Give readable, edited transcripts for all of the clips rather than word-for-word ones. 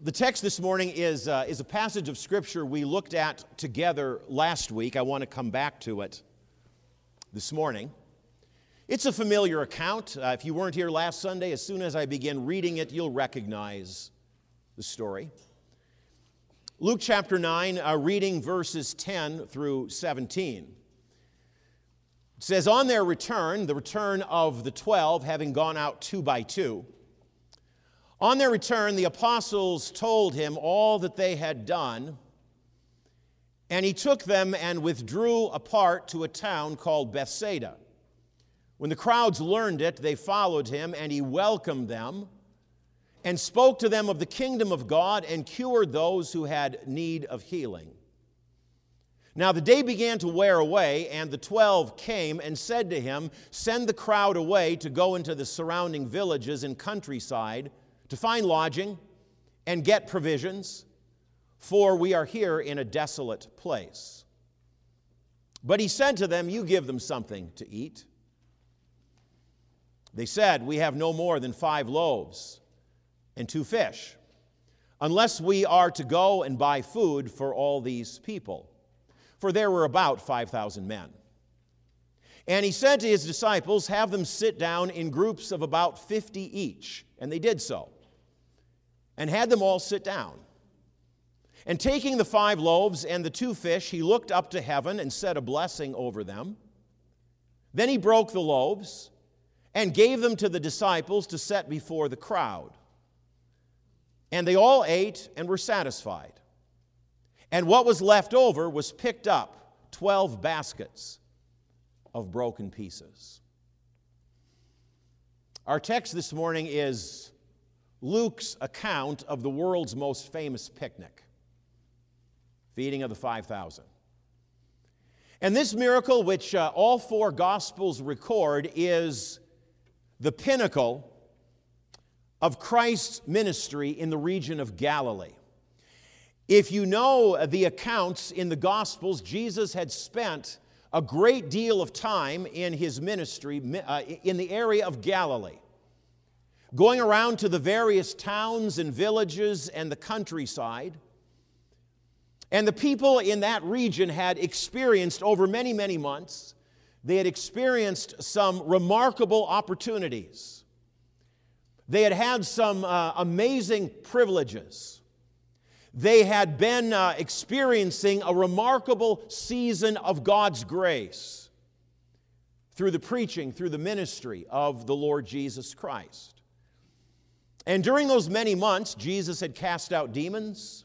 The text this morning is a passage of Scripture we looked at together last week. I want to come back to it this morning. It's a familiar account. If you weren't here last Sunday, as soon as I begin reading it, you'll recognize the story. Luke chapter 9, reading verses 10 through 17. It says, "On their return, the return of the 12, having gone out two by two, on their return, the apostles told him all that they had done, and he took them and withdrew apart to a town called Bethsaida. When the crowds learned it, they followed him, and he welcomed them and spoke to them of the kingdom of God and cured those who had need of healing. Now the day began to wear away, and the 12 came and said to him, 'Send the crowd away to go into the surrounding villages and countryside, to find lodging and get provisions, for we are here in a desolate place.' But he said to them, 'You give them something to eat.' They said, 'We have no more than 5 loaves and 2 fish, unless we are to go and buy food for all these people.' For there were about 5,000 men. And he said to his disciples, 'Have them sit down in groups of about 50 each.' And they did so, and had them all sit down. And taking the 5 loaves and the 2 fish, he looked up to heaven and said a blessing over them. Then he broke the loaves and gave them to the disciples to set before the crowd. And they all ate and were satisfied. And what was left over was picked up, 12 baskets of broken pieces." Our text this morning is Luke's account of the world's most famous picnic, feeding of the 5,000. And this miracle, which all 4 Gospels record, is the pinnacle of Christ's ministry in the region of Galilee. If you know the accounts in the Gospels, Jesus had spent a great deal of time in his ministry in the area of Galilee, going around to the various towns and villages and the countryside. And the people in that region had experienced over many, many months, they had experienced some remarkable opportunities. They had had some amazing privileges. They had been experiencing a remarkable season of God's grace through the preaching, through the ministry of the Lord Jesus Christ. And during those many months, Jesus had cast out demons.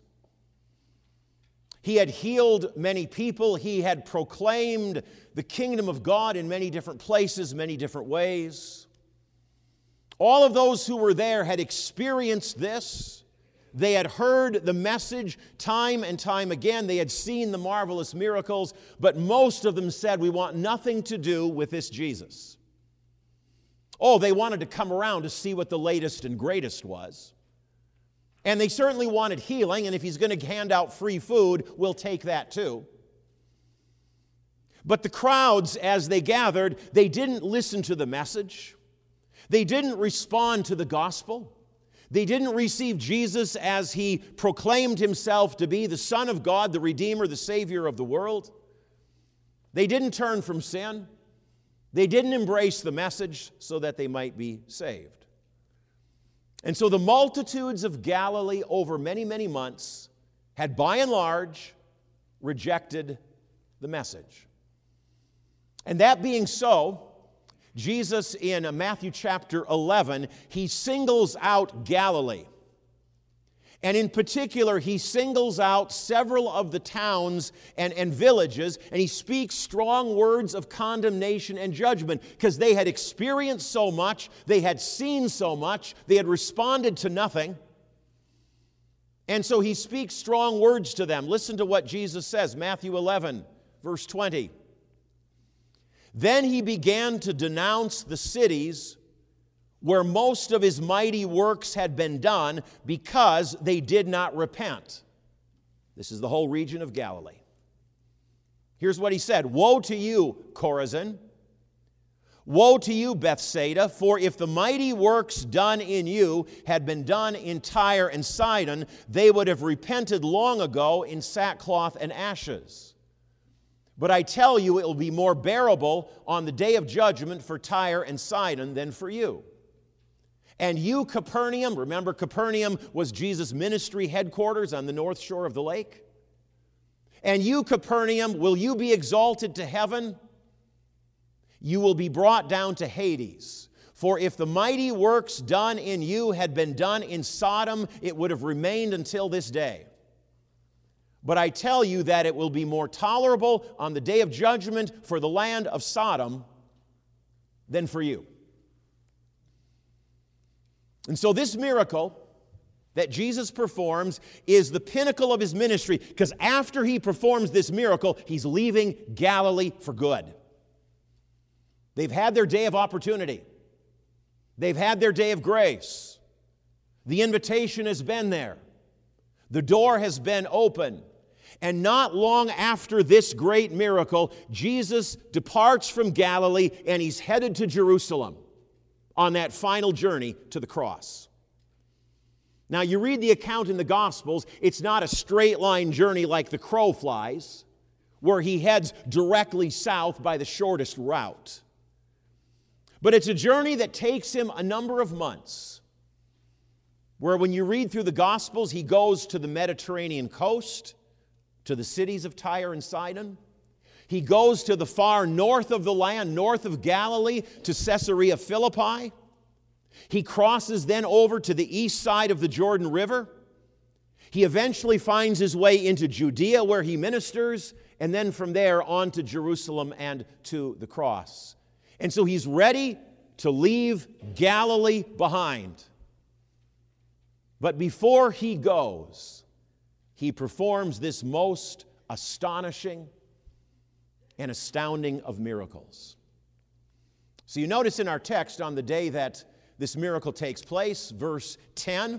He had healed many people. He had proclaimed the kingdom of God in many different places, many different ways. All of those who were there had experienced this. They had heard the message time and time again. They had seen the marvelous miracles, but most of them said, "We want nothing to do with this Jesus." Oh, they wanted to come around to see what the latest and greatest was. And they certainly wanted healing, and if he's going to hand out free food, we'll take that too. But the crowds, as they gathered, they didn't listen to the message. They didn't respond to the gospel. They didn't receive Jesus as he proclaimed himself to be the Son of God, the Redeemer, the Savior of the world. They didn't turn from sin. They didn't embrace the message so that they might be saved. And so the multitudes of Galilee over many, many months had by and large rejected the message. And that being so, Jesus in Matthew chapter 11, he singles out Galilee. And in particular, he singles out several of the towns and villages, and he speaks strong words of condemnation and judgment because they had experienced so much, they had seen so much, they had responded to nothing. And so he speaks strong words to them. Listen to what Jesus says, Matthew 11, verse 20. "Then he began to denounce the cities where most of his mighty works had been done because they did not repent." This is the whole region of Galilee. Here's what he said, "Woe to you, Chorazin! Woe to you, Bethsaida, for if the mighty works done in you had been done in Tyre and Sidon, they would have repented long ago in sackcloth and ashes. But I tell you, it will be more bearable on the day of judgment for Tyre and Sidon than for you. And you, Capernaum, remember Capernaum was Jesus' ministry headquarters on the north shore of the lake? And you, Capernaum, will you be exalted to heaven? You will be brought down to Hades. For if the mighty works done in you had been done in Sodom, it would have remained until this day. But I tell you that it will be more tolerable on the day of judgment for the land of Sodom than for you. And so this miracle that Jesus performs is the pinnacle of his ministry, because after he performs this miracle, he's leaving Galilee for good. They've had their day of opportunity. They've had their day of grace. The invitation has been there. The door has been open. And not long after this great miracle, Jesus departs from Galilee and he's headed to Jerusalem on that final journey to the cross. Now, you read the account in the Gospels, it's not a straight line journey like the crow flies, where he heads directly south by the shortest route. But it's a journey that takes him a number of months, where when you read through the Gospels, he goes to the Mediterranean coast, to the cities of Tyre and Sidon. He goes to the far north of the land, north of Galilee, to Caesarea Philippi. He crosses then over to the east side of the Jordan River. He eventually finds his way into Judea, where he ministers, and then from there on to Jerusalem and to the cross. And so he's ready to leave Galilee behind. But before he goes, he performs this most astonishing and astounding of miracles. So you notice in our text, on the day that this miracle takes place, verse 10,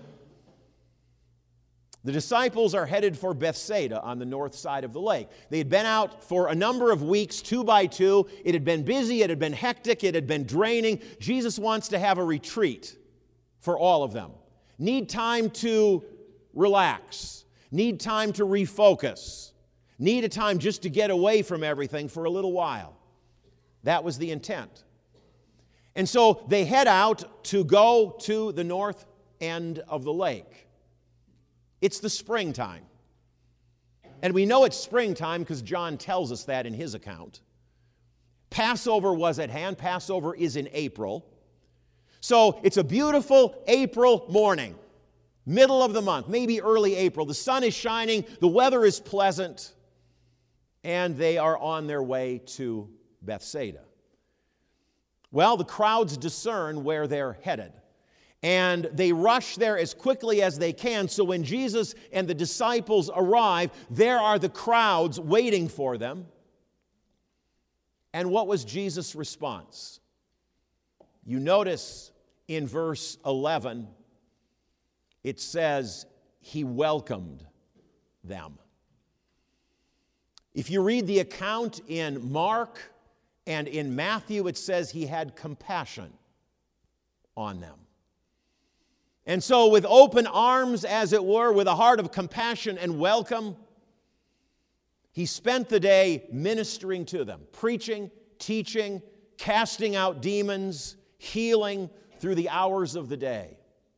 the disciples are headed for Bethsaida on the north side of the lake. They had been out for a number of weeks, 2 by 2. It had been busy, it had been hectic, it had been draining. Jesus wants to have a retreat for all of them. Need time to relax. Need time to refocus. Need a time just to get away from everything for a little while. That was the intent. And so they head out to go to the north end of the lake. It's the springtime. And we know it's springtime because John tells us that in his account. Passover was at hand. Passover is in April. So it's a beautiful April morning, middle of the month, maybe early April. The sun is shining, the weather is pleasant, and they are on their way to Bethsaida. Well, the crowds discern where they're headed, and they rush there as quickly as they can. So when Jesus and the disciples arrive, there are the crowds waiting for them. And what was Jesus' response? You notice in verse 11, it says, he welcomed them. If you read the account in Mark and in Matthew, it says he had compassion on them. And so with open arms, as it were, with a heart of compassion and welcome, he spent the day ministering to them, preaching, teaching, casting out demons, healing through the hours of the day.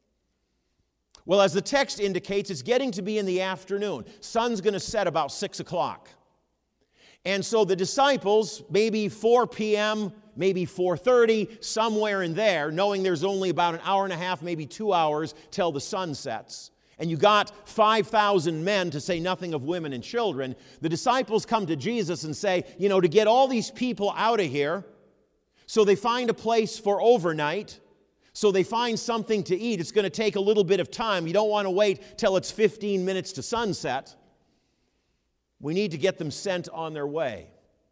Well, as the text indicates, it's getting to be in the afternoon. Sun's going to set about 6 o'clock. And so the disciples, maybe 4 p.m., maybe 4:30, somewhere in there, knowing there's only about an hour and a half, maybe 2 hours till the sun sets, and you got 5,000 men, to say nothing of women and children, the disciples come to Jesus and say, to get all these people out of here, so they find a place for overnight, so they find something to eat. It's going to take a little bit of time. You don't want to wait till it's 15 minutes to sunset. We need to get them sent on their way.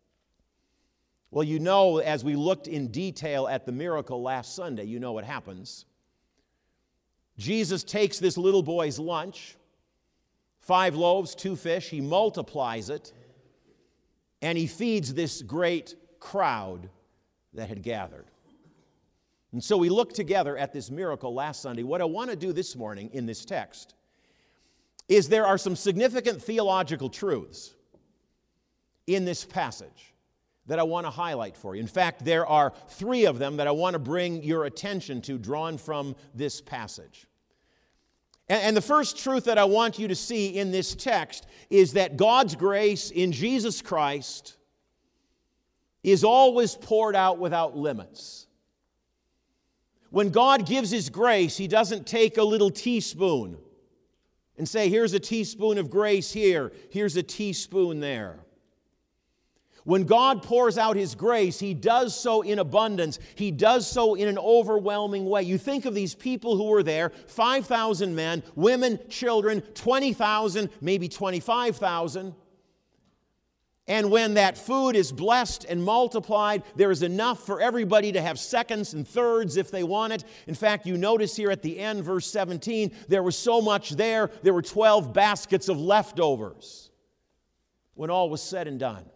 Well, as we looked in detail at the miracle last Sunday, you know what happens. Jesus takes this little boy's lunch, 5 loaves, 2 fish, he multiplies it, and he feeds this great crowd that had gathered. And so we looked together at this miracle last Sunday. What I want to do this morning in this text is there are some significant theological truths in this passage that I want to highlight for you. In fact, there are 3 of them that I want to bring your attention to, drawn from this passage. And the first truth that I want you to see in this text is that God's grace in Jesus Christ is always poured out without limits. When God gives His grace, He doesn't take a little teaspoon and say, here's a teaspoon of grace here, here's a teaspoon there. When God pours out His grace, He does so in abundance. He does so in an overwhelming way. You think of these people who were there, 5,000 men, women, children, 20,000, maybe 25,000. And when that food is blessed and multiplied, there is enough for everybody to have seconds and thirds if they want it. In fact, you notice here at the end, verse 17, there was so much there were 12 baskets of leftovers when all was said and done.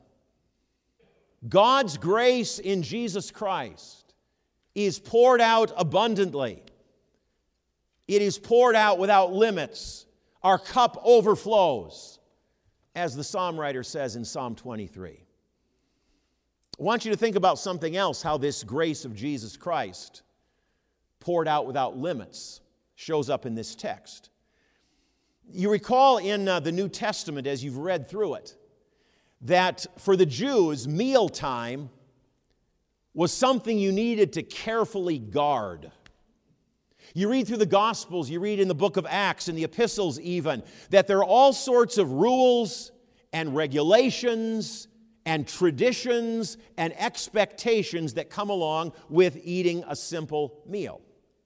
God's grace in Jesus Christ is poured out abundantly. It is poured out without limits. Our cup overflows, as the psalm writer says in Psalm 23. I want you to think about something else, how this grace of Jesus Christ, poured out without limits, shows up in this text. You recall in the New Testament, as you've read through it, that for the Jews, mealtime was something you needed to carefully guard. You read through the Gospels, you read in the book of Acts and the epistles even, that there are all sorts of rules and regulations and traditions and expectations that come along with eating a simple meal.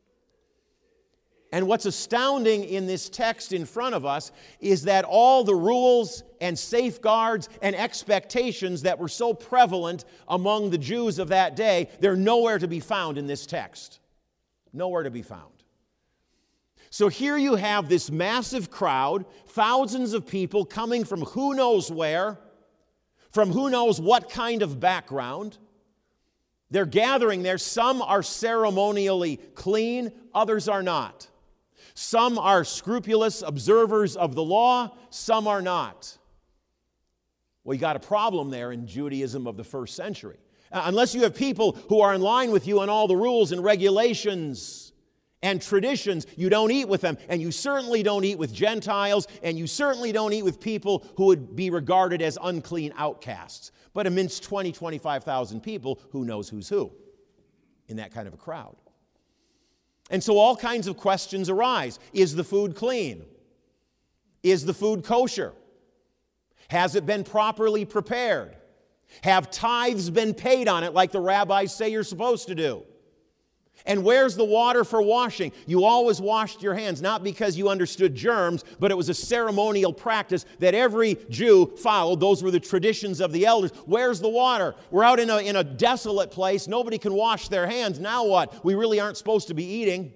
And what's astounding in this text in front of us is that all the rules and safeguards and expectations that were so prevalent among the Jews of that day, they're nowhere to be found in this text. Nowhere to be found. So here you have this massive crowd, thousands of people coming from who knows where, from who knows what kind of background. They're gathering there. Some are ceremonially clean, others are not. Some are scrupulous observers of the law, some are not. Well, you got a problem there in Judaism of the first century. Unless you have people who are in line with you on all the rules and regulations and traditions, you don't eat with them. And you certainly don't eat with Gentiles, and you certainly don't eat with people who would be regarded as unclean outcasts. But amidst 25,000 people, who knows who's who in that kind of a crowd? And so all kinds of questions arise. Is the food clean? Is the food kosher? Has it been properly prepared? Have tithes been paid on it like the rabbis say you're supposed to do? And where's the water for washing? You always washed your hands, not because you understood germs, but it was a ceremonial practice that every Jew followed. Those were the traditions of the elders. Where's the water? We're out in a desolate place. Nobody can wash their hands. Now what? We really aren't supposed to be eating.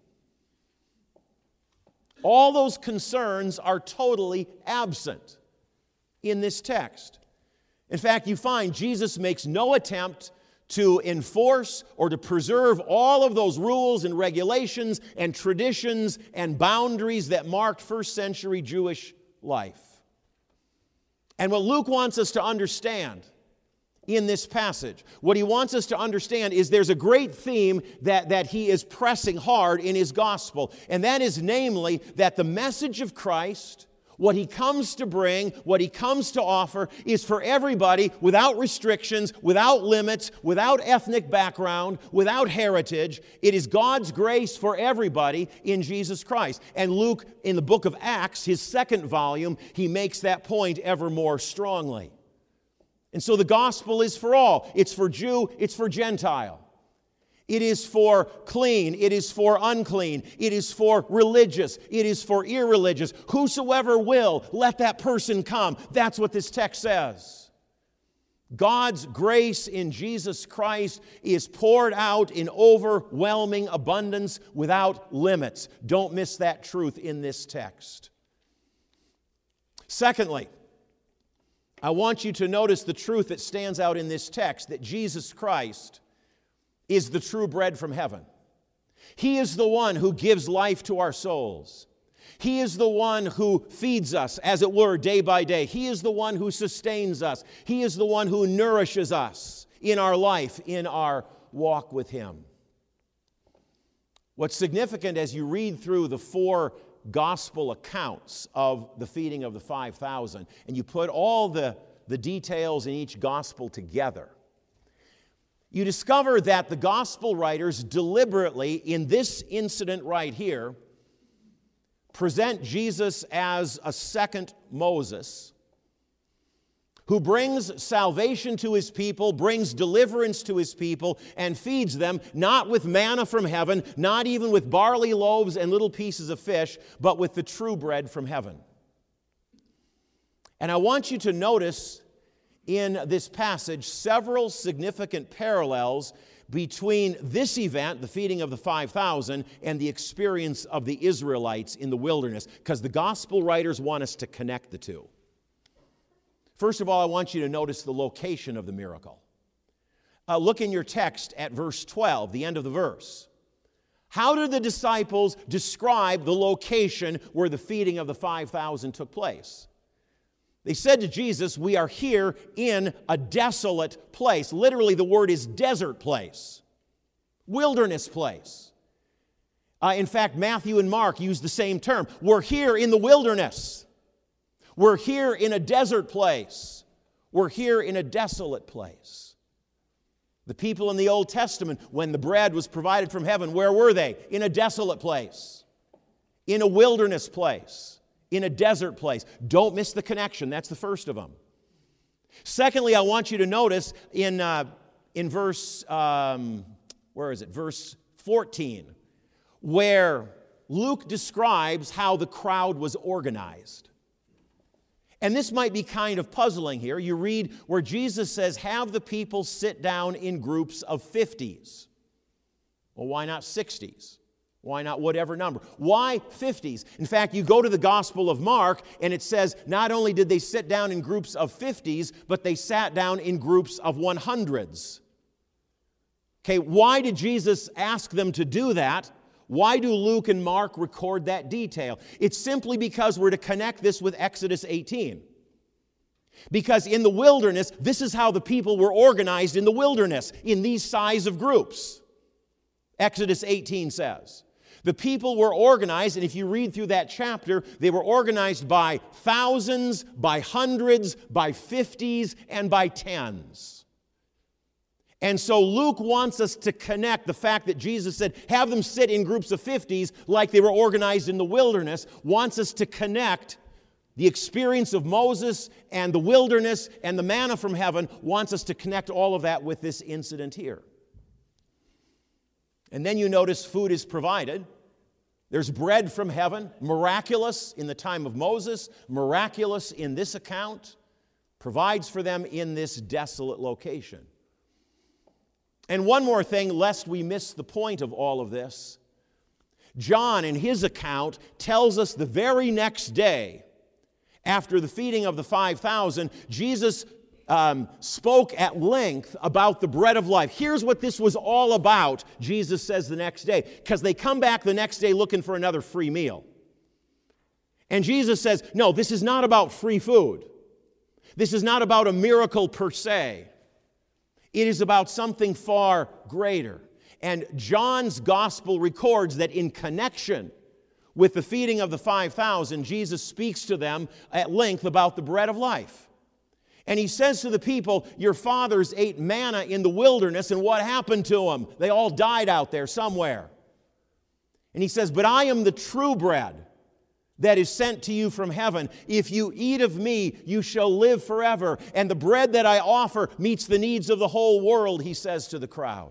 All those concerns are totally absent in this text. In fact, you find Jesus makes no attempt to enforce or to preserve all of those rules and regulations and traditions and boundaries that marked first century Jewish life. And what Luke wants us to understand in this passage, what he wants us to understand is there's a great theme that he is pressing hard in his gospel, and that is namely that the message of Christ, what he comes to bring, what he comes to offer, is for everybody without restrictions, without limits, without ethnic background, without heritage. It is God's grace for everybody in Jesus Christ. And Luke, in the book of Acts, his second volume, he makes that point ever more strongly. And so the gospel is for all. It's for Jew, it's for Gentile. It is for clean, it is for unclean, it is for religious, it is for irreligious. Whosoever will, let that person come. That's what this text says. God's grace in Jesus Christ is poured out in overwhelming abundance without limits. Don't miss that truth in this text. Secondly, I want you to notice the truth that stands out in this text, that Jesus Christ is the true bread from heaven. He is the one who gives life to our souls. He is the one who feeds us, as it were, day by day. He is the one who sustains us. He is the one who nourishes us in our life, in our walk with Him. What's significant as you read through the 4 gospel accounts of the feeding of the 5,000, and you put all the details in each gospel together, you discover that the gospel writers deliberately, in this incident right here, present Jesus as a second Moses who brings salvation to His people, brings deliverance to His people, and feeds them not with manna from heaven, not even with barley loaves and little pieces of fish, but with the true bread from heaven. And I want you to notice in this passage several significant parallels between this event, the feeding of the 5,000, and the experience of the Israelites in the wilderness, because the gospel writers want us to connect the two. First of all, I want you to notice the location of the miracle. Look in your text at verse 12, the end of the verse. How did the disciples describe the location where the feeding of the 5,000 took place? They said to Jesus, "We are here in a desolate place." Literally, the word is desert place, wilderness place. In fact, Matthew and Mark use the same term. We're here in the wilderness. We're here in a desert place. We're here in a desolate place. The people in the Old Testament, when the bread was provided from heaven, where were they? In a desolate place, in a wilderness place, in a desert place. Don't miss the connection. That's the first of them. Secondly, I want you to notice in verse, verse 14, where Luke describes how the crowd was organized. And this might be kind of puzzling here. You read where Jesus says, have the people sit down in groups of 50s. Well, why not 60s? Why not whatever number? Why 50s? In fact, you go to the Gospel of Mark, and it says not only did they sit down in groups of 50s, but they sat down in groups of 100s. Okay, why did Jesus ask them to do that? Why do Luke and Mark record that detail? It's simply because we're to connect this with Exodus 18. Because in the wilderness, this is how the people were organized in the wilderness, in these size of groups. Exodus 18 says. The people were organized, and if you read through that chapter, they were organized by thousands, by hundreds, by 50s, and by 10s. And so Luke wants us to connect the fact that Jesus said, have them sit in groups of 50s like they were organized in the wilderness, wants us to connect the experience of Moses and the wilderness and the manna from heaven, wants us to connect all of that with this incident here. And then you notice food is provided. There's bread from heaven, miraculous in the time of Moses, miraculous in this account, provides for them in this desolate location. And one more thing, lest we miss the point of all of this. John, in his account, tells us the very next day, after the feeding of the 5,000, Jesus spoke at length about the bread of life. Here's what this was all about, Jesus says the next day, because they come back the next day looking for another free meal. And Jesus says, no, this is not about free food. This is not about a miracle per se. It is about something far greater. And John's gospel records that in connection with the feeding of the 5,000, Jesus speaks to them at length about the bread of life. And he says to the people, your fathers ate manna in the wilderness, and what happened to them? They all died out there somewhere. And he says, but I am the true bread that is sent to you from heaven. If you eat of me, you shall live forever. And the bread that I offer meets the needs of the whole world, he says to the crowd.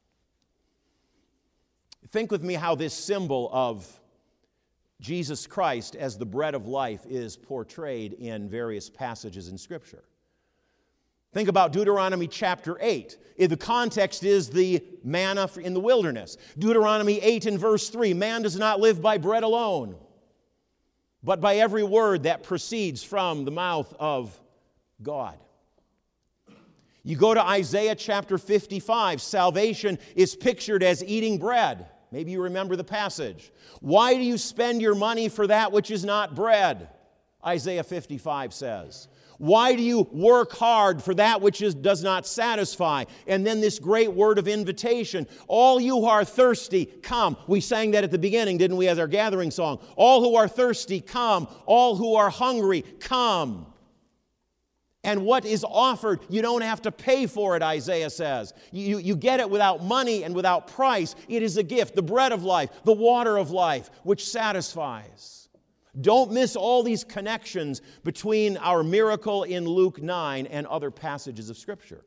Think with me how this symbol of Jesus Christ as the bread of life is portrayed in various passages in Scripture. Think about Deuteronomy chapter 8. The context is the manna in the wilderness. Deuteronomy 8 and verse 3, man does not live by bread alone, but by every word that proceeds from the mouth of God. You go to Isaiah chapter 55, salvation is pictured as eating bread. Maybe you remember the passage. Why do you spend your money for that which is not bread? Isaiah 55 says. Why do you work hard for that which does not satisfy? And then this great word of invitation. All you who are thirsty, come. We sang that at the beginning, didn't we, as our gathering song? All who are thirsty, come. All who are hungry, come. And what is offered, you don't have to pay for it, Isaiah says. You get it without money and without price. It is a gift, the bread of life, the water of life, which satisfies. Don't miss all these connections between our miracle in Luke 9 and other passages of Scripture.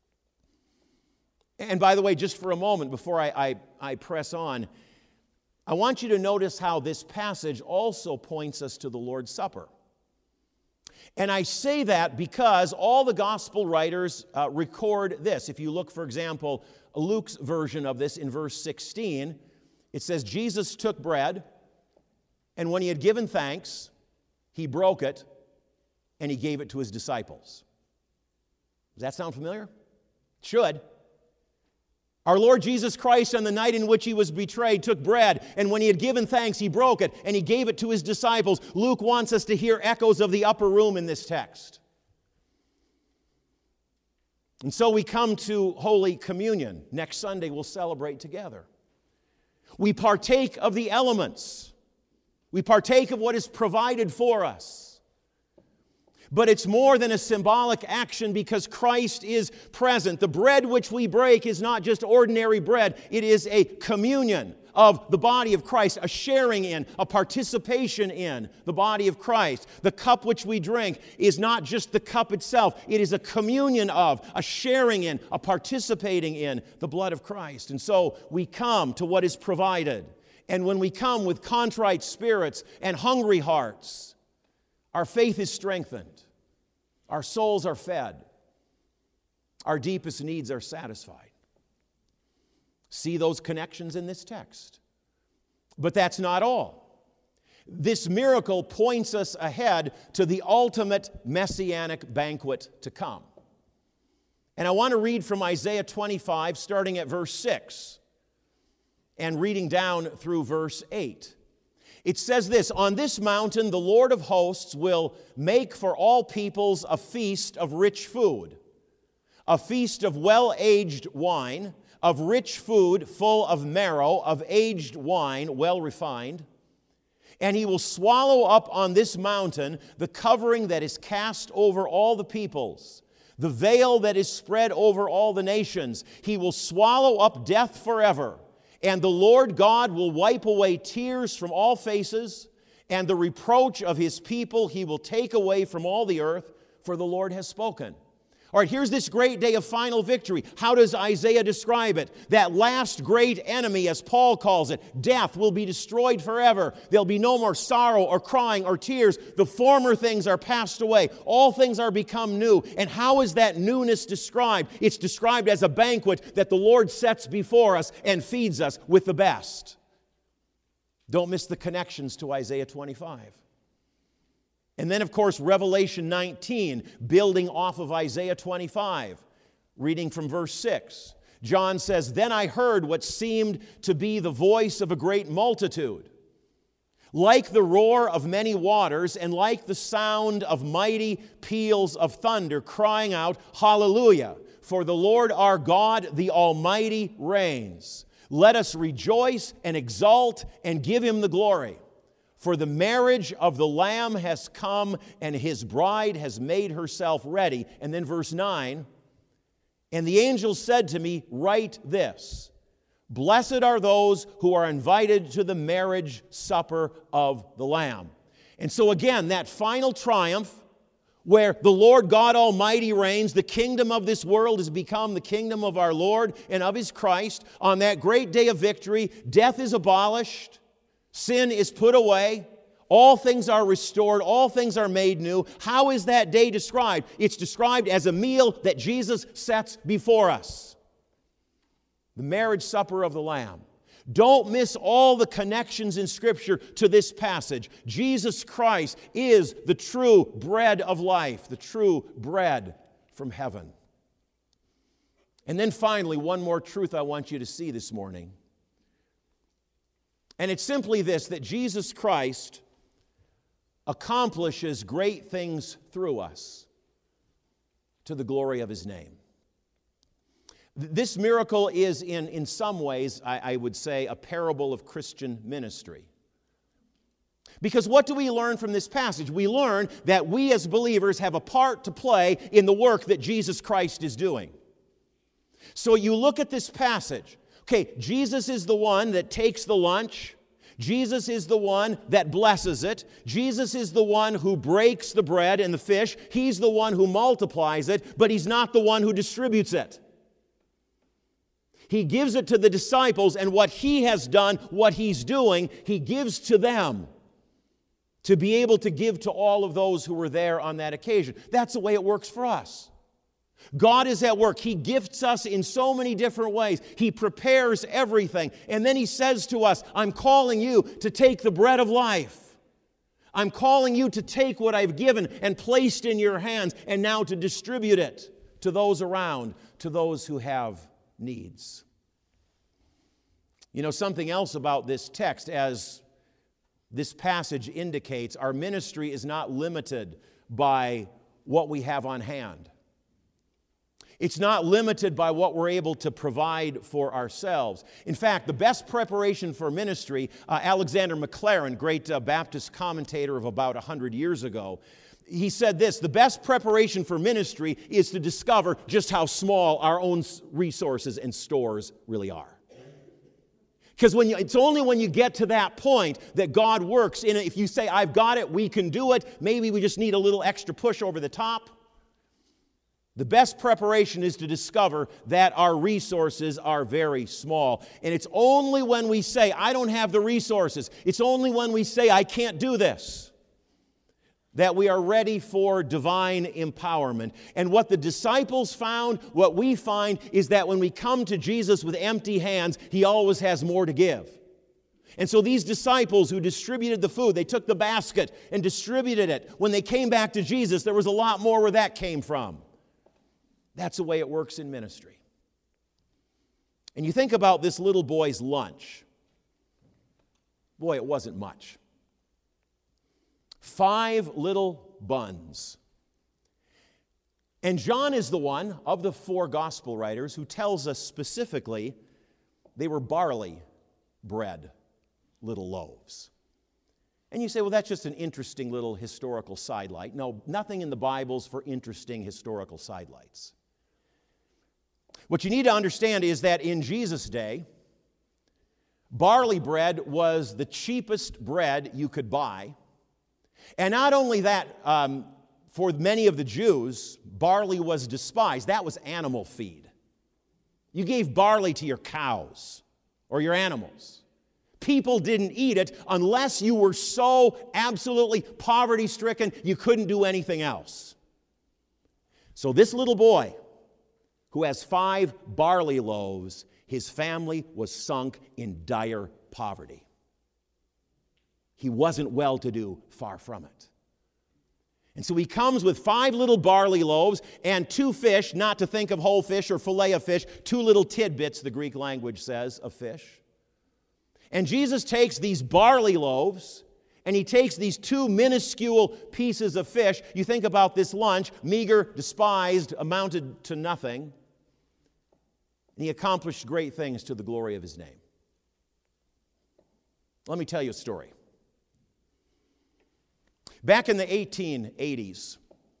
And by the way, just for a moment before I press on, I want you to notice how this passage also points us to the Lord's Supper. And I say that because all the gospel writers record this. If you look, for example, Luke's version of this in verse 16, it says, Jesus took bread, and when he had given thanks, he broke it, and he gave it to his disciples. Does that sound familiar? It should. Our Lord Jesus Christ, on the night in which he was betrayed, took bread, and when he had given thanks, he broke it, and he gave it to his disciples. Luke wants us to hear echoes of the upper room in this text. And so we come to Holy Communion. Next Sunday, we'll celebrate together. We partake of the elements. We partake of what is provided for us. But it's more than a symbolic action because Christ is present. The bread which we break is not just ordinary bread. It is a communion of the body of Christ, a sharing in, a participation in the body of Christ. The cup which we drink is not just the cup itself. It is a communion of, a sharing in, a participating in the blood of Christ. And so we come to what is provided. And when we come with contrite spirits and hungry hearts, our faith is strengthened. Our souls are fed. Our deepest needs are satisfied. See those connections in this text. But that's not all. This miracle points us ahead to the ultimate messianic banquet to come. And I want to read from Isaiah 25, starting at verse 6. And reading down through verse 8. It says this, on this mountain the Lord of hosts will make for all peoples a feast of rich food, a feast of well-aged wine, of rich food full of marrow, of aged wine well refined. And he will swallow up on this mountain the covering that is cast over all the peoples, the veil that is spread over all the nations. He will swallow up death forever. And the Lord God will wipe away tears from all faces, and the reproach of his people he will take away from all the earth, for the Lord has spoken. All right, here's this great day of final victory. How does Isaiah describe it? That last great enemy, as Paul calls it, death, will be destroyed forever. There'll be no more sorrow or crying or tears. The former things are passed away. All things are become new. And how is that newness described? It's described as a banquet that the Lord sets before us and feeds us with the best. Don't miss the connections to Isaiah 25. And then, of course, Revelation 19, building off of Isaiah 25, reading from verse 6. John says, then I heard what seemed to be the voice of a great multitude, like the roar of many waters and like the sound of mighty peals of thunder, crying out, Hallelujah! For the Lord our God, the Almighty, reigns. Let us rejoice and exult and give him the glory. For the marriage of the Lamb has come, and his bride has made herself ready. And then verse 9, and the angel said to me, write this, blessed are those who are invited to the marriage supper of the Lamb. And so again, that final triumph where the Lord God Almighty reigns, the kingdom of this world has become the kingdom of our Lord and of his Christ. On that great day of victory, death is abolished. Sin is put away. All things are restored. All things are made new. How is that day described? It's described as a meal that Jesus sets before us. The marriage supper of the Lamb. Don't miss all the connections in Scripture to this passage. Jesus Christ is the true bread of life, the true bread from heaven. And then finally, one more truth I want you to see this morning. And it's simply this, that Jesus Christ accomplishes great things through us to the glory of His name. This miracle is in some ways, I would say, a parable of Christian ministry. Because what do we learn from this passage? We learn that we as believers have a part to play in the work that Jesus Christ is doing. So you look at this passage. Okay, Jesus is the one that takes the lunch. Jesus is the one that blesses it. Jesus is the one who breaks the bread and the fish. He's the one who multiplies it, but He's not the one who distributes it. He gives it to the disciples, and what He has done, what He's doing, He gives to them to be able to give to all of those who were there on that occasion. That's the way it works for us. God is at work. He gifts us in so many different ways. He prepares everything. And then He says to us, I'm calling you to take the bread of life. I'm calling you to take what I've given and placed in your hands and now to distribute it to those around, to those who have needs. You know, something else about this text, as this passage indicates, our ministry is not limited by what we have on hand. It's not limited by what we're able to provide for ourselves. In fact, the best preparation for ministry, Alexander McLaren, great Baptist commentator of about 100 years ago, he said this: the best preparation for ministry is to discover just how small our own resources and stores really are. Because it's only when you get to that point that God works in it. If you say, I've got it, we can do it, maybe we just need a little extra push over the top. The best preparation is to discover that our resources are very small. And it's only when we say, I don't have the resources, it's only when we say, I can't do this, that we are ready for divine empowerment. And what the disciples found, what we find, is that when we come to Jesus with empty hands, He always has more to give. And so these disciples who distributed the food, they took the basket and distributed it. When they came back to Jesus, there was a lot more where that came from. That's the way it works in ministry. And you think about this little boy's lunch. Boy, it wasn't much. 5 little buns. And John is the one of the 4 gospel writers who tells us specifically they were barley bread little loaves. And you say, well, that's just an interesting little historical sidelight. No, nothing in the Bible's for interesting historical sidelights. What you need to understand is that in Jesus' day, barley bread was the cheapest bread you could buy. And not only that, for many of the Jews, barley was despised. That was animal feed. You gave barley to your cows or your animals. People didn't eat it unless you were so absolutely poverty-stricken you couldn't do anything else. So this little boy, who has 5 barley loaves, his family was sunk in dire poverty. He wasn't well-to-do, far from it. And so he comes with 5 little barley loaves and 2 fish, not to think of whole fish or fillet of fish, 2 little tidbits, the Greek language says, of fish. And Jesus takes these barley loaves and He takes these 2 minuscule pieces of fish. You think about this lunch, meager, despised, amounted to nothing. And He accomplished great things to the glory of His name. Let me tell you a story. Back in the 1880s,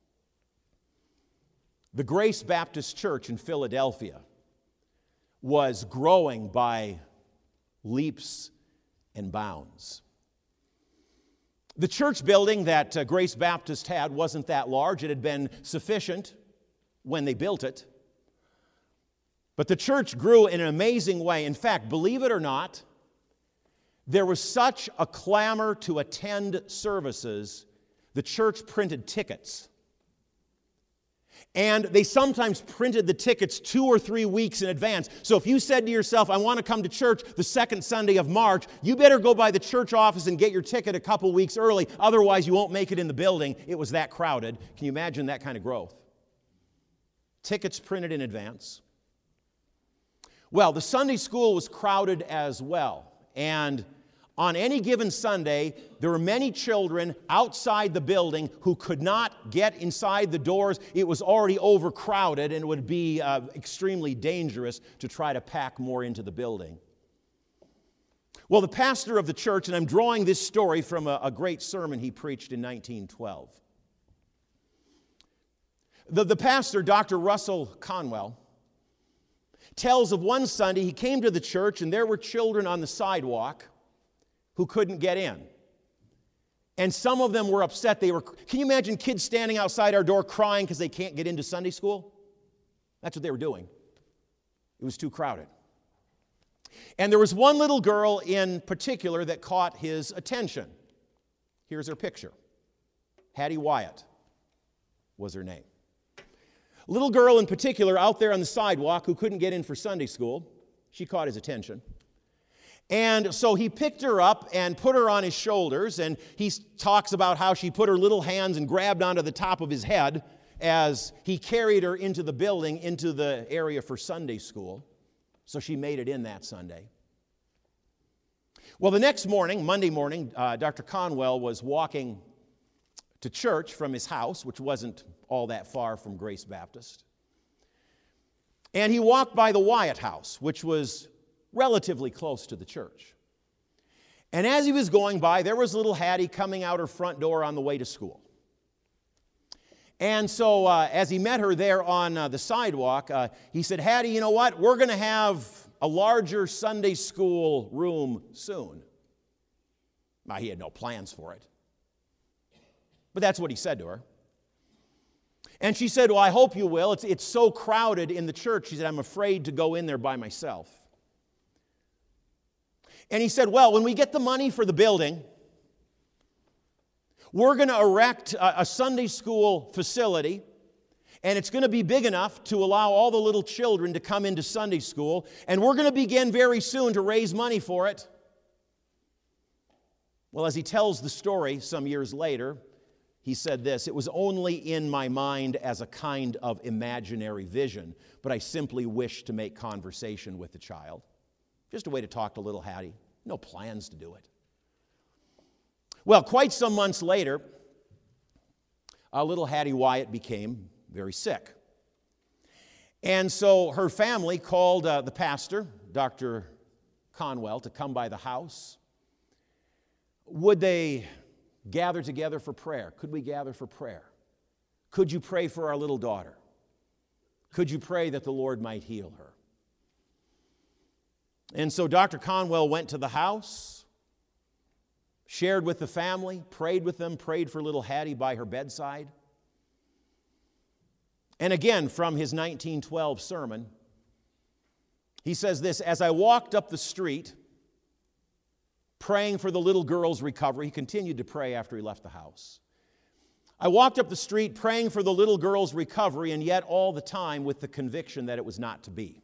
the Grace Baptist Church in Philadelphia was growing by leaps and bounds. The church building that Grace Baptist had wasn't that large. It had been sufficient when they built it. But the church grew in an amazing way. In fact, believe it or not, there was such a clamor to attend services, the church printed tickets. And they sometimes printed the tickets 2 or 3 weeks in advance. So if you said to yourself, I want to come to church the second Sunday of March, you better go by the church office and get your ticket a couple weeks early. Otherwise, you won't make it in the building. It was that crowded. Can you imagine that kind of growth? Tickets printed in advance. Well, the Sunday school was crowded as well. And on any given Sunday, there were many children outside the building who could not get inside the doors. It was already overcrowded, and it would be extremely dangerous to try to pack more into the building. Well, the pastor of the church, and I'm drawing this story from a great sermon he preached in 1912. The pastor, Dr. Russell Conwell, tells of one Sunday he came to the church and there were children on the sidewalk who couldn't get in. And some of them were upset. Can you imagine kids standing outside our door crying because they can't get into Sunday school? That's what they were doing. It was too crowded. And there was one little girl in particular that caught his attention. Here's her picture. Hattie Wyatt was her name. A little girl in particular out there on the sidewalk who couldn't get in for Sunday school. She caught his attention. And so he picked her up and put her on his shoulders, and he talks about how she put her little hands and grabbed onto the top of his head as he carried her into the building, into the area for Sunday school. So she made it in that Sunday. Well, the next morning, Monday morning, Dr. Conwell was walking to church from his house, which wasn't all that far from Grace Baptist. And he walked by the Wyatt house, which was relatively close to the church. And as he was going by, there was little Hattie coming out her front door on the way to school. And so as he met her there on the sidewalk, he said, "Hattie, you know what? We're going to have a larger Sunday school room soon." Now, he had no plans for it. But that's what he said to her. And she said, "Well, I hope you will. It's so crowded in the church." She said, "I'm afraid to go in there by myself." And he said, "Well, when we get the money for the building, we're going to erect a Sunday school facility, and it's going to be big enough to allow all the little children to come into Sunday school, and we're going to begin very soon to raise money for it." Well, as he tells the story some years later, he said this, "It was only in my mind as a kind of imaginary vision, but I simply wished to make conversation with the child." Just a way to talk to little Hattie. No plans to do it. Well, quite some months later, little Hattie Wyatt became very sick. And so her family called the pastor, Dr. Conwell, to come by the house. Would they gather together for prayer? Could we gather for prayer? Could you pray for our little daughter? Could you pray that the Lord might heal her? And so Dr. Conwell went to the house, shared with the family, prayed with them, prayed for little Hattie by her bedside. And again, from his 1912 sermon, he says this, "As I walked up the street, praying for the little girl's recovery," he continued to pray after he left the house. "I walked up the street praying for the little girl's recovery, and yet all the time with the conviction that it was not to be."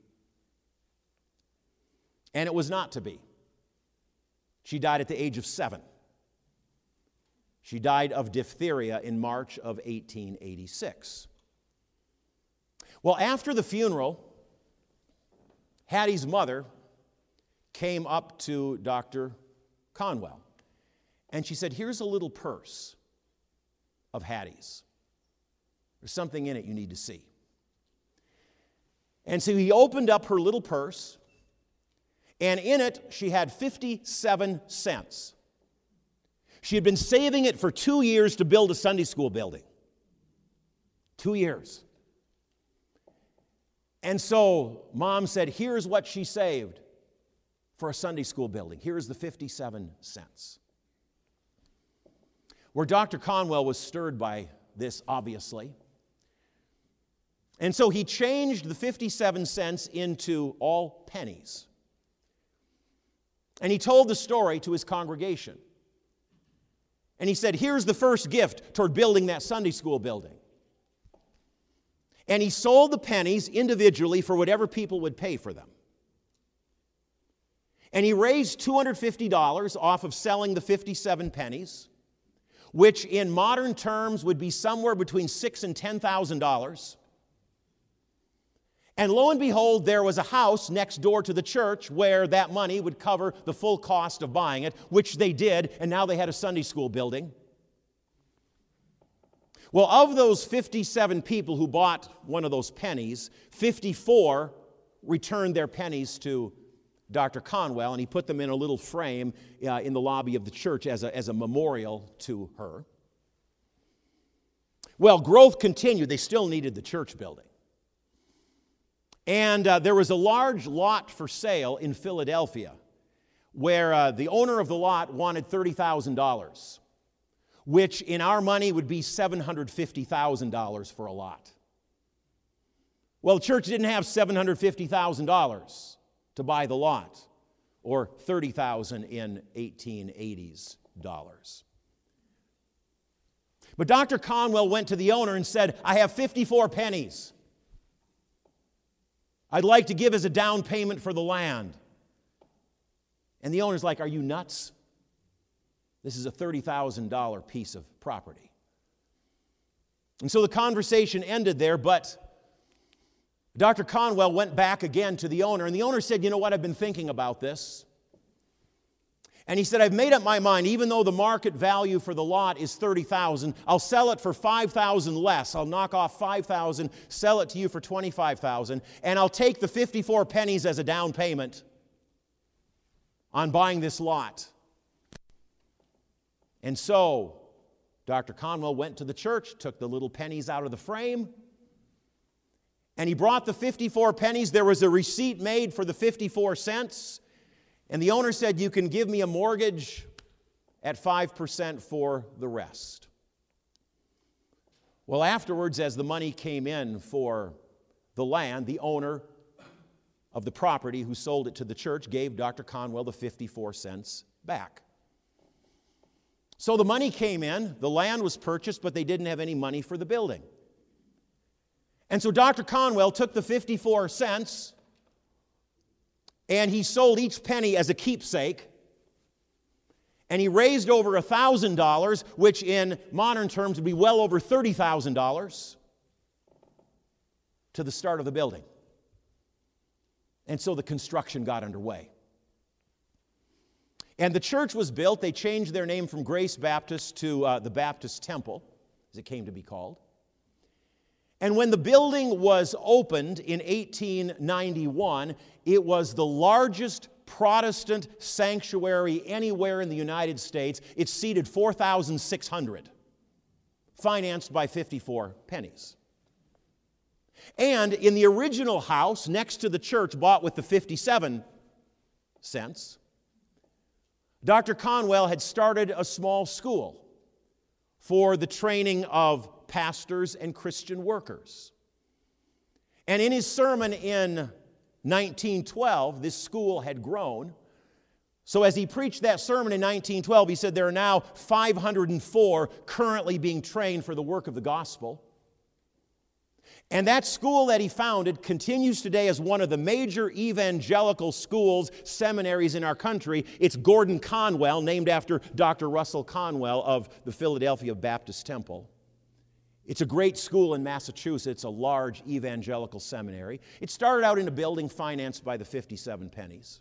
And it was not to be. She died at the age of 7. She died of diphtheria in March of 1886. Well, after the funeral, Hattie's mother came up to Dr. Conwell, and she said, "Here's a little purse of Hattie's. There's something in it you need to see." And so he opened up her little purse, and in it she had 57 cents. She had been saving it for 2 years to build a Sunday school building. 2 years. And so Mom said, "Here's what she saved for a Sunday school building. Here's the 57 cents. Where Dr. Conwell was stirred by this, obviously. And so he changed the 57 cents into all pennies. And he told the story to his congregation. And he said, "Here's the first gift toward building that Sunday school building." And he sold the pennies individually for whatever people would pay for them. And he raised $250 off of selling the 57 pennies, which in modern terms would be somewhere between $6,000 and $10,000. And lo and behold, there was a house next door to the church where that money would cover the full cost of buying it, which they did, and now they had a Sunday school building. Well, of those 57 people who bought one of those pennies, 54 returned their pennies to Dr. Conwell, and he put them in a little frame in the lobby of the church as a memorial to her. Well, growth continued. They still needed the church building. And there was a large lot for sale in Philadelphia where the owner of the lot wanted $30,000, which in our money would be $750,000 for a lot. Well, the church didn't have $750,000 to buy the lot, or $30,000 in 1880s dollars. But Dr. Conwell went to the owner and said, I have 54 pennies. I'd like to give as a down payment for the land. And the owner's like, are you nuts? This is a $30,000 piece of property. And so the conversation ended there, but Dr. Conwell went back again to the owner, and the owner said, you know what, I've been thinking about this. And he said, I've made up my mind, even though the market value for the lot is $30,000, I'll sell it for $5,000 less. I'll knock off $5,000, sell it to you for $25,000, and I'll take the 54 pennies as a down payment on buying this lot. And so Dr. Conwell went to the church, took the little pennies out of the frame, and he brought the 54 pennies. There was a receipt made for the 54 cents. And the owner said, you can give me a mortgage at 5% for the rest. Well, afterwards, as the money came in for the land, the owner of the property who sold it to the church gave Dr. Conwell the 54 cents back. So the money came in, the land was purchased, but they didn't have any money for the building. And so Dr. Conwell took the 54 cents and he sold each penny as a keepsake, and he raised over $1,000, which in modern terms would be well over $30,000, to the start of the building. And so the construction got underway. And the church was built. They changed their name from Grace Baptist to the Baptist Temple, as it came to be called. And when the building was opened in 1891, it was the largest Protestant sanctuary anywhere in the United States. It seated 4,600, financed by 54 pennies. And in the original house next to the church, bought with the 57 cents, Dr. Conwell had started a small school for the training of pastors and Christian workers. And in his sermon in 1912, this school had grown. So as he preached that sermon in 1912, he said there are now 504 currently being trained for the work of the gospel. And that school that he founded continues today as one of the major evangelical schools, seminaries in our country. It's Gordon Conwell, named after Dr. Russell Conwell of the Philadelphia Baptist Temple. It's a great school in Massachusetts, a large evangelical seminary. It started out in a building financed by the 57 pennies.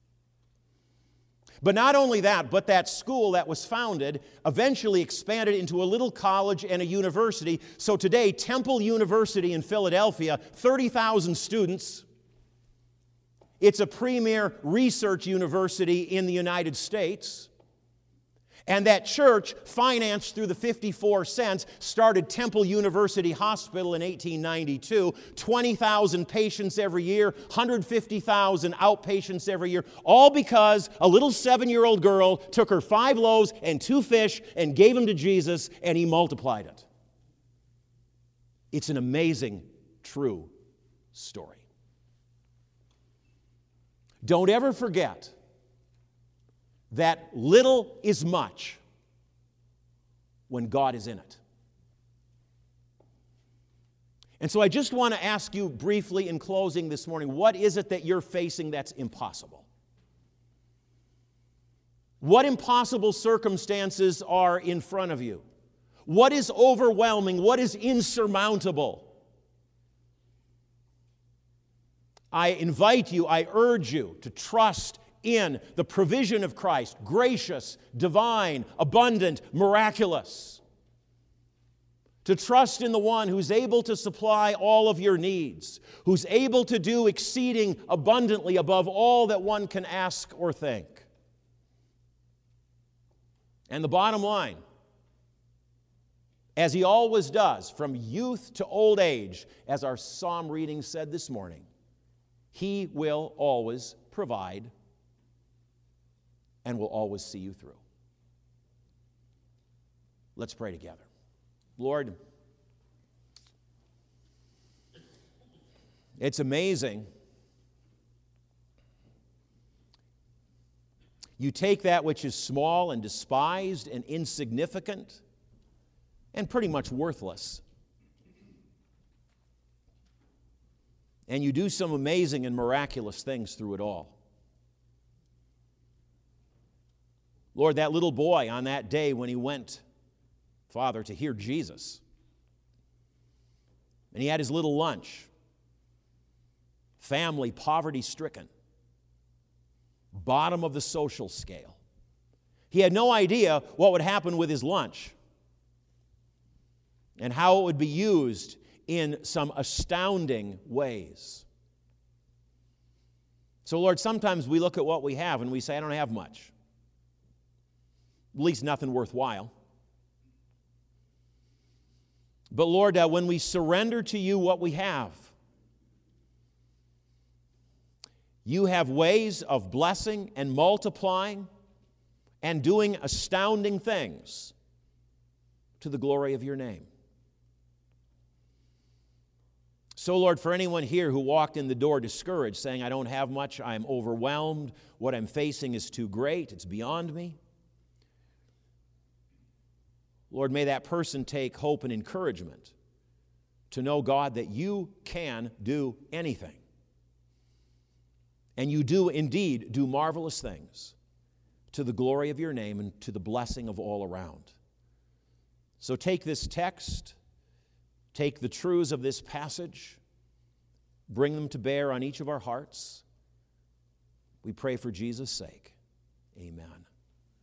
But not only that, but that school that was founded eventually expanded into a little college and a university. So today, Temple University in Philadelphia, 30,000 students. It's a premier research university in the United States. And that church, financed through the 54 cents, started Temple University Hospital in 1892. 20,000 patients every year, 150,000 outpatients every year, all because a little 7-year-old girl took her 5 loaves and 2 fish and gave them to Jesus, and he multiplied it. It's an amazing, true story. Don't ever forget that little is much when God is in it. And so I just want to ask you briefly in closing this morning, what is it that you're facing that's impossible? What impossible circumstances are in front of you? What is overwhelming? What is insurmountable? I invite you, I urge you to trust in the provision of Christ, gracious, divine, abundant, miraculous. To trust in the one who's able to supply all of your needs, who's able to do exceeding abundantly above all that one can ask or think. And the bottom line, as he always does, from youth to old age, as our psalm reading said this morning, he will always provide and will always see you through. Let's pray together. Lord, it's amazing. You take that which is small and despised and insignificant and pretty much worthless, and you do some amazing and miraculous things through it all. Lord, that little boy on that day when he went, Father, to hear Jesus, and he had his little lunch, family poverty-stricken, bottom of the social scale. He had no idea what would happen with his lunch and how it would be used in some astounding ways. So, Lord, sometimes we look at what we have and we say, I don't have much. At least nothing worthwhile. But Lord, when we surrender to you what we have, you have ways of blessing and multiplying and doing astounding things to the glory of your name. So, Lord, for anyone here who walked in the door discouraged, saying, I don't have much, I'm overwhelmed, what I'm facing is too great, it's beyond me. Lord, may that person take hope and encouragement to know, God, that you can do anything. And you do indeed do marvelous things to the glory of your name and to the blessing of all around. So take this text, take the truths of this passage, bring them to bear on each of our hearts. We pray for Jesus' sake. Amen.